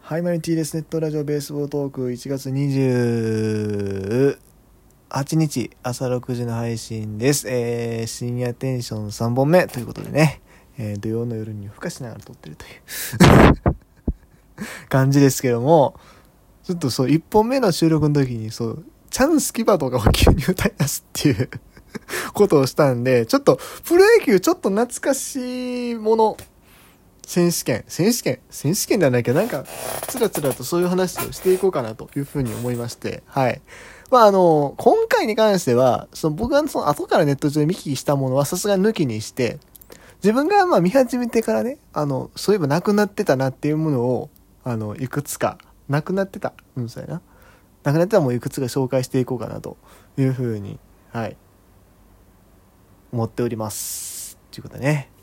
はい、マリティです。ネットラジオベースボールトーク1月28日朝6時の配信です。深夜テンション3本目ということでね、土曜の夜に夜更かしながら撮ってるという感じですけども、ちょっとそう1本目の収録の時にチャンスキバとかを急に歌い出すっていうことをしたんで、ちょっとプロ野球ちょっと懐かしいもの選手権ではないけど、なんかつらつらとそういう話をしていこうかなというふうに思いまして、はい。今回に関しては僕が後からネット上で見聞きしたものはさすがに抜きにして、自分が見始めてからね、そういえばなくなってたなっていうものをいくつかなくなってたもういくつか紹介していこうかなというふうに、はい、思っておりますということでね。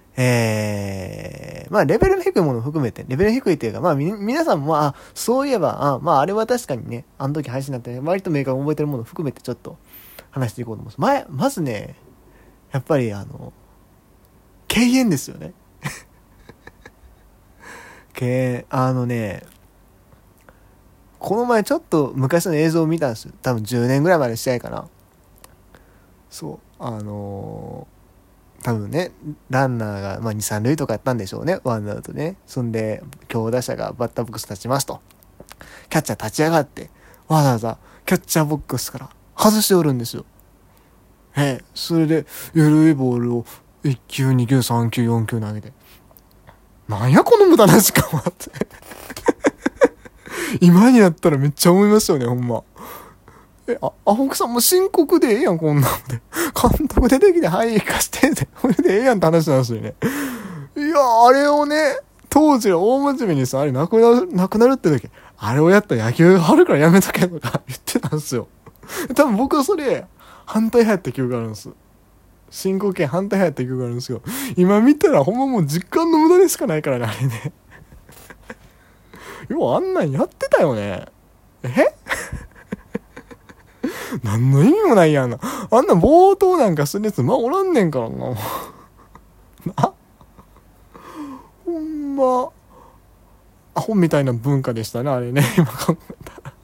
レベルの低いものを含めて、レベルの低いっていうか、皆さんも、そういえば、あれは確かにね、あの時配信になって、ね、割とメーカーが覚えてるものを含めてちょっと話していこうと思います。まずね、やっぱり敬遠ですよね。敬遠、この前ちょっと昔の映像を見たんですよ。多分10年ぐらい前の試合かな。そう、多分ね、ランナーが、2、3塁とかやったんでしょうね。ワンアウトね。そんで、強打者がバッターボックス立ちますと。キャッチャー立ち上がって、わざわざキャッチャーボックスから外しておるんですよ。それで、緩いボールを1球、2球、3球、4球投げて。なんやこの無駄な時間はって。今になったらめっちゃ思いますよね、ほんま。アホクさんも申告でええやん、こんなんで。監督出てきて、はい、行かしてて。これでええやんって話なんですよね。いや、あれをね、当時は大真面目にさ、あれなくなるって時、あれをやったら野球春からやめとけとか言ってたんですよ。多分僕はそれ、反対派やった記憶があるんです。申告権反対派やった記憶があるんですよ。今見たらほんまもう実感の無駄でしかないからね、あれね。ようあんなんやってたよね。何の意味もないやんな。あんな冒頭なんかするやつおらんねんからな。ほんまアホみたいな文化でしたね、あれね。今考えたら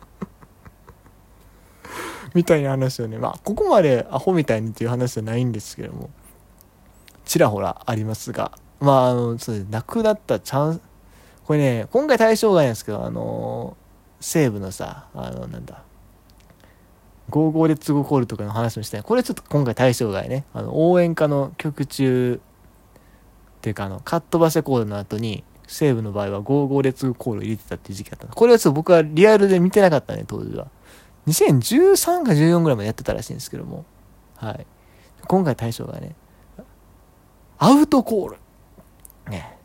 みたいな話よね。ここまでアホみたいにっていう話じゃないんですけども、ちらほらありますが、そうです。なくなったチャンス、これね、今回対象外なんですけど、西武のさ、55レッツゴーコールとかの話もしてない。これちょっと今回対象外ね。応援歌の曲中っていうかカットバセコールの後に、西武の場合は55レッツゴーコールを入れてたっていう時期だった。これはちょっと僕はリアルで見てなかったね、当時は。2013か14ぐらいまでやってたらしいんですけども。はい。今回対象外ね。アウトコール。ね。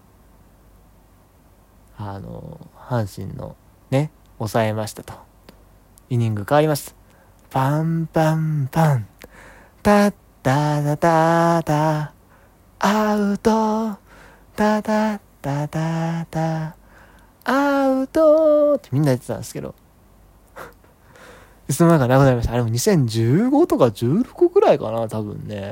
阪神のね、抑えましたと。イニング変わります。パンパンパン。タッタタタタ。アウト。タタタタタ。アウトってみんな言ってたんですけど。いつの間にかなくなりました。あれも2015とか16くらいかな、多分ね。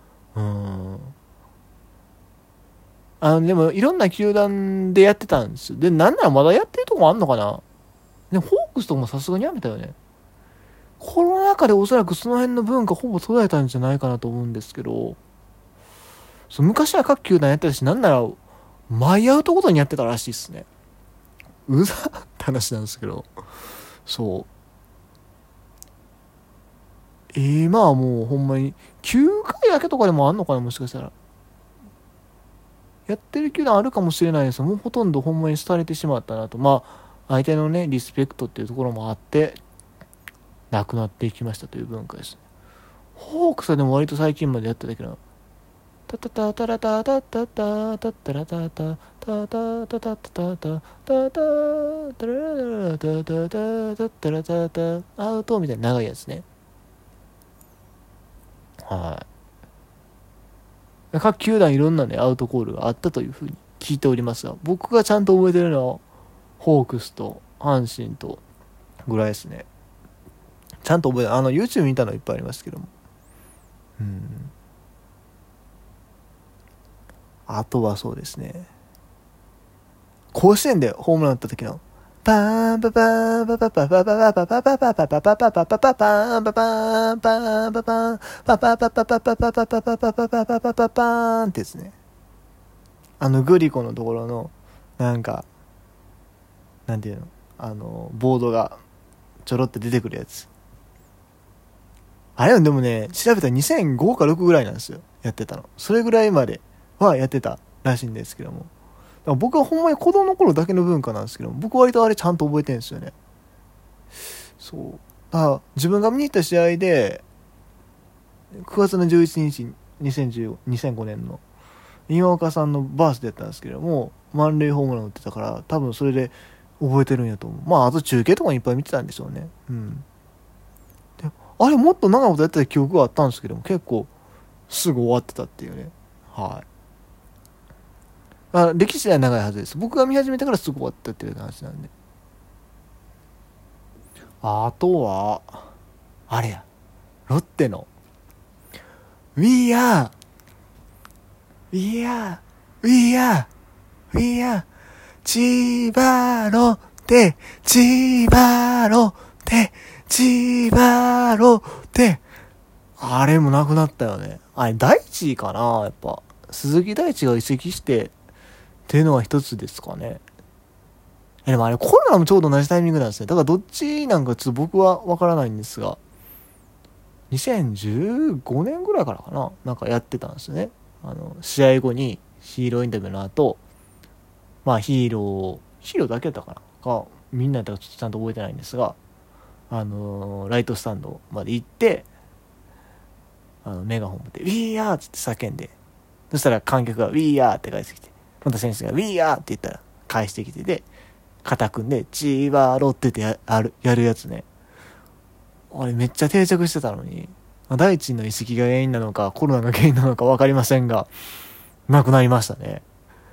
でもいろんな球団でやってたんですよ。で、なんならまだやってるとこあんのかな。で、ホークスとかもさすがにやめたよね。コロナ禍でおそらくその辺の文化ほぼ途絶えたんじゃないかなと思うんですけど、昔は各球団やってたし、なんなら、毎アウトごとにやってたらしいっすね。うざって話なんですけど。そう。今はもうほんまに、9回だけとかでもあんのかな、もしかしたら。やってる球団あるかもしれないです。もうほとんどほんまに廃れてしまったなと。相手のね、リスペクトっていうところもあって、なくなっていきましたという文化です。ホークスはでも割と最近までやってたけど、タタタタラタタタタタタラタタタタタタタタタタタタラタタタタラタタアウトみたいな長いやつね。はい。各球団いろんなね、アウトコールがあったというふうに聞いておりますが、僕がちゃんと覚えてるのは、ホークスと阪神とぐらいですね。ちゃんと覚えて、YouTube 見たのいっぱいありますけども。あとはそうですね。 甲子園でホームラン打った時のパーンパパーンパパパパパパパパパパパパパパパパパパーンパパーンパーンパパーンパパパパパパパパパパパパパパパパーンってですね、グリコのところのなんかなんていうの、ボードがちょろって出てくるやつ、あれはでもね調べたら2005か6ぐらいなんですよ、やってたの。それぐらいまではやってたらしいんですけども、僕はほんまに子供の頃だけの文化なんですけど、僕割とあれちゃんと覚えてるんですよね。そう。だから自分が見に行った試合で9月の11日2005年の今岡さんのバースデーだったんですけども、満塁ホームラン打ってたから、多分それで覚えてるんやと思う。まああと中継とかいっぱい見てたんでしょうね。うん。であれもっと長いことやってた記憶があったんですけども、結構すぐ終わってたっていうね。はい。歴史は長いはずです。僕が見始めてからすぐ終わったっていう話なんで。あとはあれや、ロッテの We are We are We are We are 千葉ロッテ千葉ロッテ千葉ロッテ、あれもなくなったよね。あれ大地かな、やっぱ鈴木大地が移籍してっていうのは一つですかね。でもあれコロナもちょうど同じタイミングなんですね。だからどっちなんかちょっと僕は分からないんですが、2015年ぐらいからかな、なんかやってたんですよね。試合後にヒーローインタビューの後、まあヒーローだけだったかなかみんなやったらちょっとちゃんと覚えてないんですが、ライトスタンドまで行ってメガホン持って We are って叫んで、そしたら観客が We are って返してきて、また選手が We are って言ったら返してきてで肩組んで千葉ロッテってやるやつね。あれめっちゃ定着してたのに、大地の移籍が原因なのかコロナが原因なのか分かりませんが、なくなりましたね。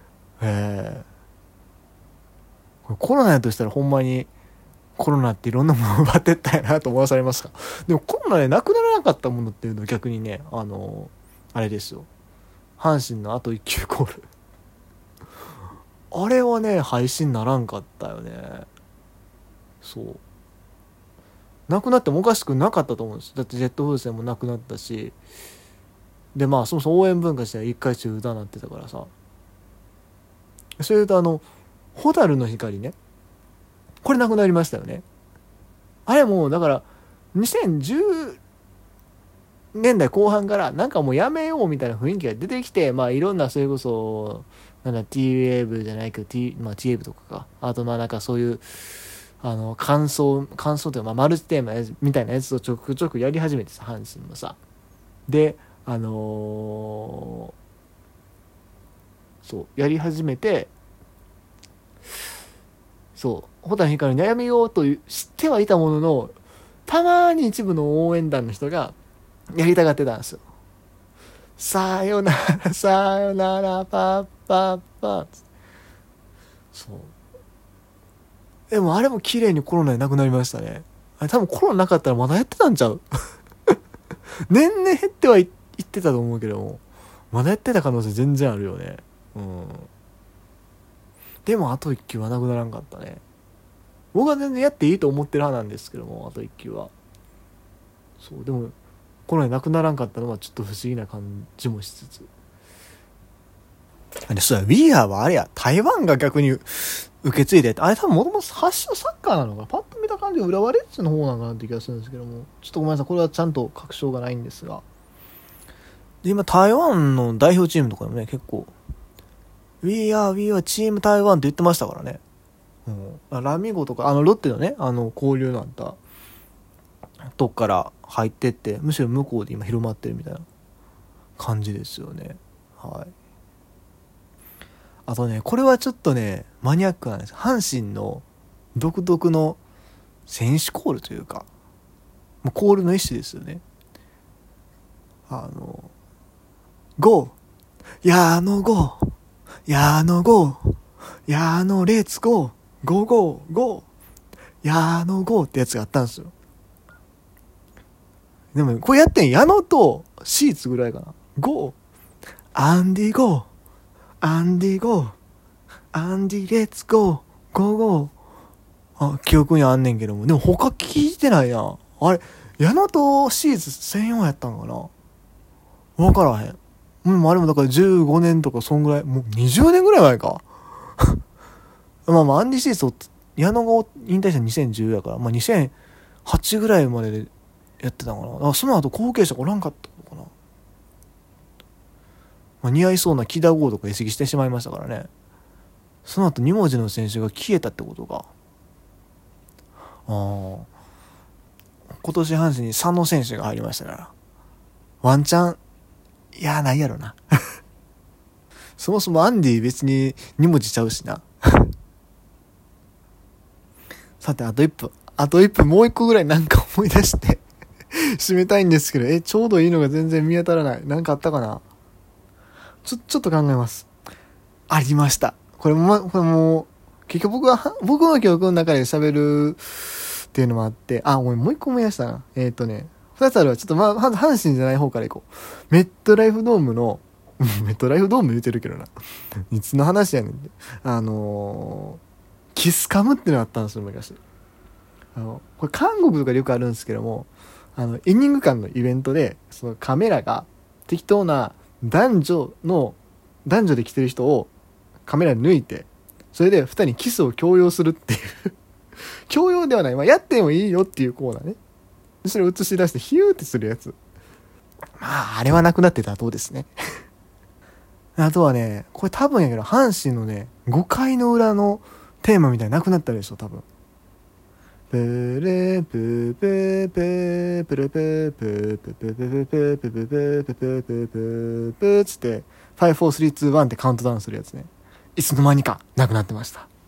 コロナやとしたらほんまにコロナっていろんなものを奪ってったやなと思わされますか。でもコロナでなくならなかったものっていうのは逆にね、あれですよ、阪神のあと1球コールあれはね配信ならんかったよね。そうなくなってもおかしくなかったと思うんです。だってジェット風船もなくなったし、でまあそもそも応援文化しては一回中断なってたからさ。それと蛍の光ね、これなくなりましたよね。あれもだから2010年代後半からなんかもうやめようみたいな雰囲気が出てきて、まあいろんなそれこそなんだ T-Wave じゃないけど T-Wave とかか、あとまあなんかそういう感想というか、まあ、マルチテーマみたいなやつをちょくちょくやり始めてさ、阪神もさ。でそうやり始めて、そう蛍の光に悩みようと知ってはいたものの、たまに一部の応援団の人がやりたがってたんですよ。さよならさよならパッパッパッ。そうでもあれも綺麗にコロナでなくなりましたね。あれ多分コロナなかったらまだやってたんちゃう年々減ってはいってたと思うけども、まだやってた可能性全然あるよね。でもあと1球はなくならんかったね。僕は全然やっていいと思ってる派なんですけども、あと1球は。そうでもコロナでなくならんかったのはちょっと不思議な感じもしつつ。そうや、We Are はあれや、台湾が逆に受け継いで、あれ多分もともと発祥サッカーなのか、パッと見た感じ浦和レッズの方なのかなって気がするんですけども、ちょっとごめんなさい、これはちゃんと確証がないんですが、で今台湾の代表チームとかでもね結構 We are チーム台湾って言ってましたからね。ラミゴとかロッテのね交流のあったとこから入ってって、むしろ向こうで今広まってるみたいな感じですよね。はい。あとね、これはちょっとねマニアックなんです。阪神の独特の選手コールというか、もうコールの一種ですよね。ゴー矢野ゴー矢野ゴー矢野レッツゴーゴーゴーゴー矢野ゴーってやつがあったんですよ。でもこれやってん矢野とシーツぐらいかな。ゴーアンディゴーアンディゴーアンディレッツゴーゴーゴー、記憶にあんねんけども、でも他聞いてないな。あれ矢野とシーズ専用やったんかな、わからへん。あれもだから15年とかそんぐらい、もう20年ぐらい前か。まあアンディシーズ矢野が引退した2010やから、2008ぐらいまででやってたのかな。その後後継者がおらんかったのかな。似合いそうな木田剛とか移籍してしまいましたからね。その後2文字の選手が消えたってことか。今年阪神に佐野選手が入りましたから、ワンチャン、いやないやろな。そもそもアンディ別に2文字ちゃうしな。さて、あと1分、もう1個ぐらいなんか思い出して締めたいんですけど、ちょうどいいのが全然見当たらない。なんかあったかな。ちょっと考えます。ありました。これもう、結局僕の記憶の中で喋るっていうのもあって、もう1個思い出したな。2つあるわ。ちょっとまず阪神じゃない方からいこう。メットライフドームの、メットライフドーム言うてるけどな。いつの話やねんで。キスカムってのがあったんですよ、昔。これ韓国とかでよくあるんですけども、イニング間のイベントで、そのカメラが適当な男女で来てる人をカメラに抜いて、それで二人にキスを強要するっていう強要ではない、やってもいいよっていうコーナーね。でそれを映し出してヒューってするやつ。あれはなくなってた後ですね。あとはね、これ多分やけど、阪神のね、5回の裏のテーマみたいになくなったでしょ、多分。プレプペペプレペペペペペペペペペペペペペペペつって5、4、3、2、1ってカウントダウンするやつね。いつの間にかなくなってました。